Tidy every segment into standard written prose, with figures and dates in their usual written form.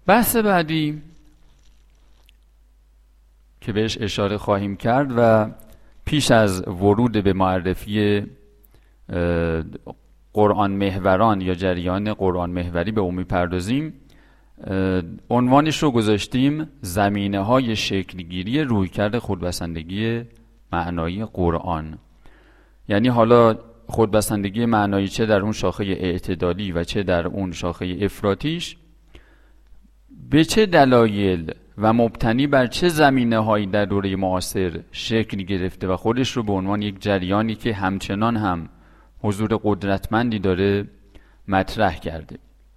بحث بعدی که بهش اشاره خواهیم کرد و پیش از ورود به معرفی قرآن محوران یا جریان قرآن محوری به عمومی پردازیم، عنوانش رو گذاشتیم زمینه‌های شکلگیری رویکرد خودبسندگی معنایی قرآن. یعنی حالا خودبسندگی معنایی چه در اون شاخه اعتدالی و چه در اون شاخه افراطیش به چه دلایل و مبتنی بر چه زمینه‌هایی در دوره معاصر شکل گرفته و خودش رو به عنوان یک جریانی که همچنان هم حضور قدرتمندی داره مطرح کرده.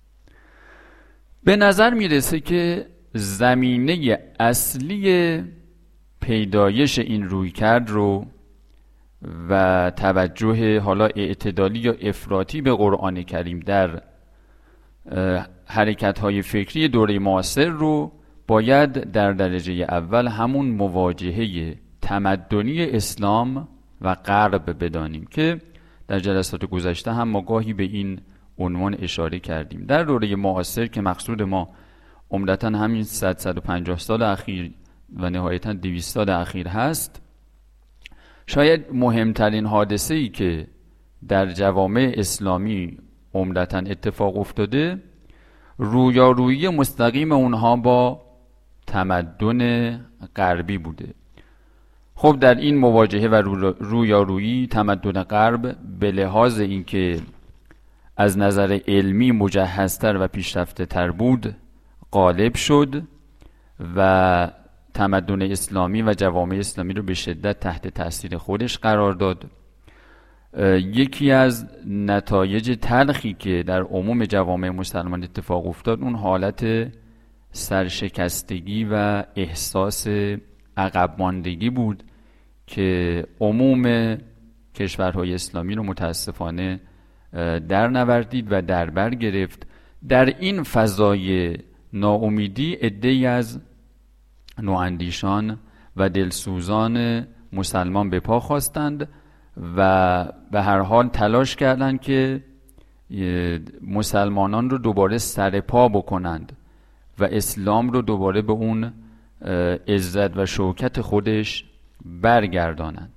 به نظر میرسه که زمینه اصلی پیدایش این رویکرد رو و توجه حالا اعتدالی یا افراطی به قرآن کریم در حرکت‌های فکری دوره معاصر رو باید در درجه اول همون مواجهه تمدنی اسلام و غرب بدانیم که در جلسات گذشته هم ما گاهی به این عنوان اشاره کردیم. در دوره معاصر که مقصود ما عمدتاً همین 150 سال اخیر و نهایتاً 200 سال اخیر هست، شاید مهمترین حادثه‌ای که در جوامع اسلامی عمدتاً اتفاق افتاده رویارویی مستقیم اونها با تمدن غربی بوده. خب در این مواجهه و رویارویی تمدن غرب به لحاظ اینکه از نظر علمی مجهزتر و پیشرفته تر بود غالب شد و تمدن اسلامی و جوامع اسلامی رو به شدت تحت تاثیر خودش قرار داد. یکی از نتایج تلخی که در عموم جوامع مسلمان اتفاق افتاد اون حالت سرشکستگی و احساس عقب ماندگی بود که عموم کشورهای اسلامی رو متاسفانه در نوردید و در بر گرفت. در این فضای ناامیدی عده‌ای از نواندیشان و دلسوزان مسلمان به پا خواستند و به هر حال تلاش کردند که مسلمانان رو دوباره سر پا بکنند و اسلام رو دوباره به اون عزت و شوکت خودش برگردانند.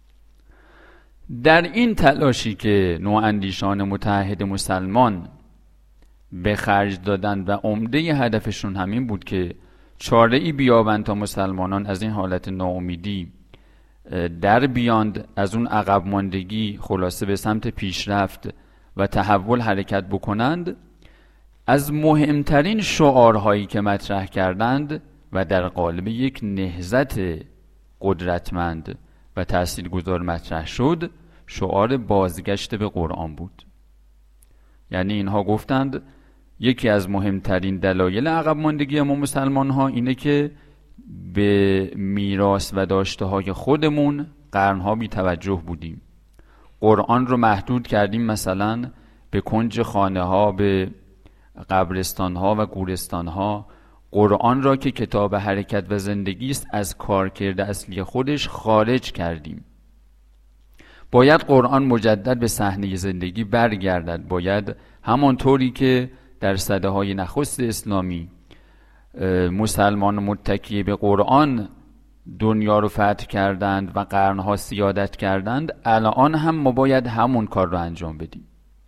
در این تلاشی که نواندیشان متحد مسلمان به خرج دادند و عمده هدفشون همین بود که چاره‌ای بیابند تا مسلمانان از این حالت ناامیدی در بیاند، از اون عقب ماندگی خلاصه به سمت پیشرفت و تحول حرکت بکنند، از مهمترین شعارهایی که مطرح کردند و در قالب یک نهضت قدرتمند و تاثیرگذار مطرح شد شعار بازگشت به قرآن بود. یعنی اینها گفتند یکی از مهمترین دلایل عقب ماندگی ما مسلمان ها اینه که به میراث و داشته های خودمون قرنها بی توجه بودیم. قرآن رو محدود کردیم مثلا به کنج خانه ها، به قبرستان ها و گورستان ها. قرآن را که کتاب حرکت و زندگی است از کارکرد اصلی خودش خارج کردیم. باید قرآن مجدد به صحنه زندگی برگردد. باید همانطوری که در سده‌های نخست اسلامی مسلمان متکی به قرآن دنیا رو فتح کردند و قرنها سیادت کردند، الان هم ما باید همون کار رو انجام بدیم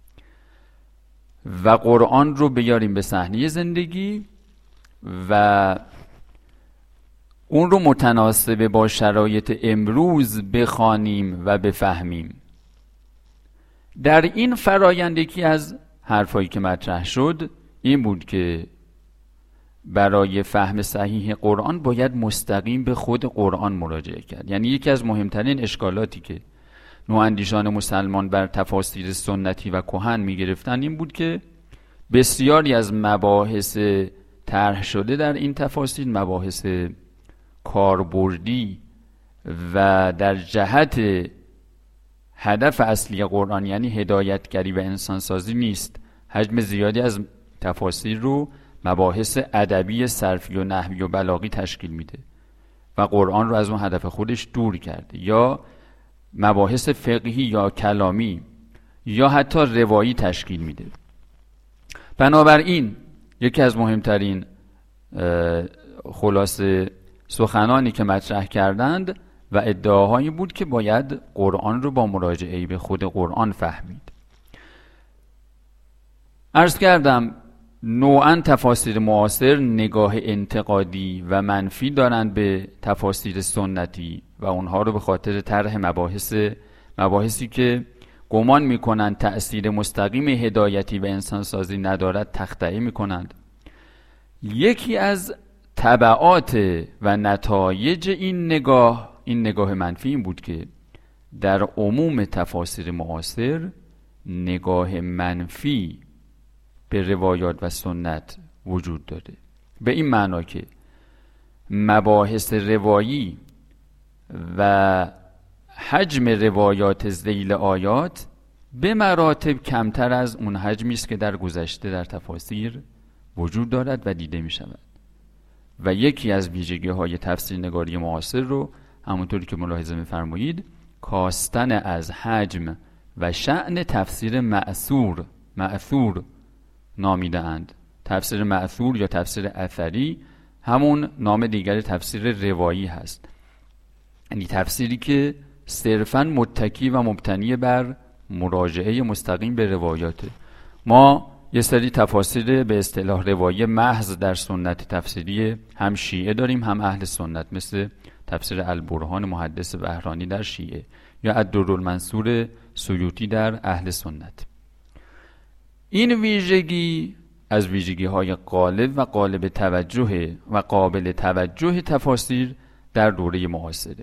و قرآن رو بیاریم به صحنه زندگی و اون رو متناسب با شرایط امروز بخوانیم و بفهمیم. در این فرایند یکی از حرفایی که مطرح شد این بود که برای فهم صحیح قرآن باید مستقیم به خود قرآن مراجعه کرد. یعنی یکی از مهمترین اشکالاتی که نواندیشان مسلمان بر تفاسیر سنتی و کهن می‌گرفتند این بود که بسیاری از مباحث طرح شده در این تفاسیر مباحث کاربردی و در جهت هدف اصلی قرآن یعنی هدایتگری و انسانسازی نیست. حجم زیادی از تفاسیر رو مباحث ادبی، صرفی و نحوی و بلاغی تشکیل میده و قرآن رو از اون هدف خودش دور کرده، یا مباحث فقهی یا کلامی یا حتی روایی تشکیل میده. بنابراین یکی از مهمترین خلاصه سخنانی که مطرح کردند و ادعاهایی بود که باید قرآن رو با مراجعه به خود قرآن فهمید. عرض کردم نوعاً تفاسیر معاصر نگاه انتقادی و منفی دارند به تفاسیر سنتی و اونها رو به خاطر طرح مباحثی که گمان میکنند تأثیر مستقیم هدایتی و انسانسازی ندارد تخطئه میکنند. یکی از تبعات و نتایج این نگاه منفی این بود که در عموم تفاسیر معاصر نگاه منفی به روایات و سنت وجود داره، به این معنا که مباحث روایی و حجم روایات ذیل آیات به مراتب کمتر از اون حجمی است که در گذشته در تفاسیر وجود دارد و دیده می شود. و یکی از ویژگی های تفسیر نگاری معاصر رو همونطوری که ملاحظه می فرمایید کاستن از حجم و شأن تفسیر مأثور نامیده اند. تفسیر مأثور یا تفسیر اثری همون نام دیگر تفسیر روایی هست، یعنی تفسیری که صرفاً متکی و مبتنی بر مراجعه مستقیم به روایاته. ما یه سری تفاسیر به اصطلاح روایی محض در سنت تفسیری هم شیعه داریم هم اهل سنت، مثل تفسیر البرهان محدث بهرانی در شیعه یا الدرالمنصور سیوطی در اهل سنت. این ویژگی از ویژگی های غالب و قابل توجه تفاسیر در دوره معاصره.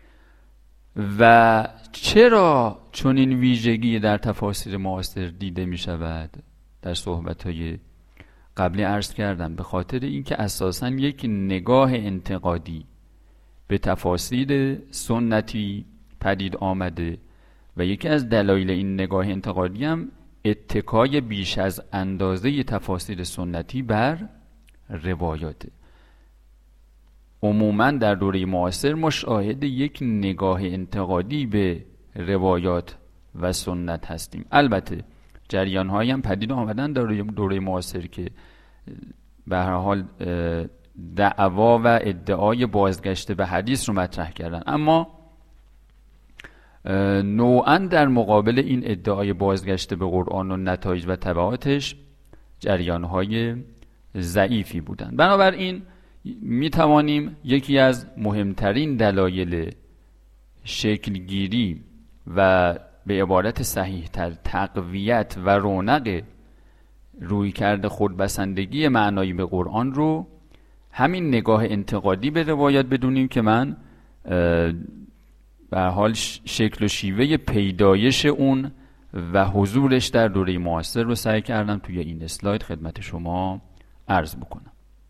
و چرا چون این ویژگی در تفاسیر معاصر دیده می شود؟ در صحبت‌های قبلی عرض کردم به خاطر اینکه اساساً یک نگاه انتقادی به تفاسیر سنتی پدید آمده و یکی از دلایل این نگاه انتقادی هم اتکای بیش از اندازه تفاسیر سنتی بر روایاته. عموماً در دوره معاصر مشاهده یک نگاه انتقادی به روایات و سنت هستیم. البته جریان‌هایی هم پدید آمدن در دوره معاصر که به هر حال دعوا و ادعای بازگشت به حدیث رو مطرح کردن، اما نوعاً در مقابل این ادعای بازگشت به قرآن و نتایج و تبعاتش جریان‌های ضعیفی بودند. بنابراین می توانیم یکی از مهمترین دلایل شکلگیری و به عبارت صحیح‌تر تقویت و رونق رویکرد خودبسندگی معنایی به قرآن رو همین نگاه انتقادی به روایات بدونیم که من به هر حال شکل و شیوه پیدایش اون و حضورش در دوره معاصر رو سعی کردم توی این اسلاید خدمت شما عرض بکنم.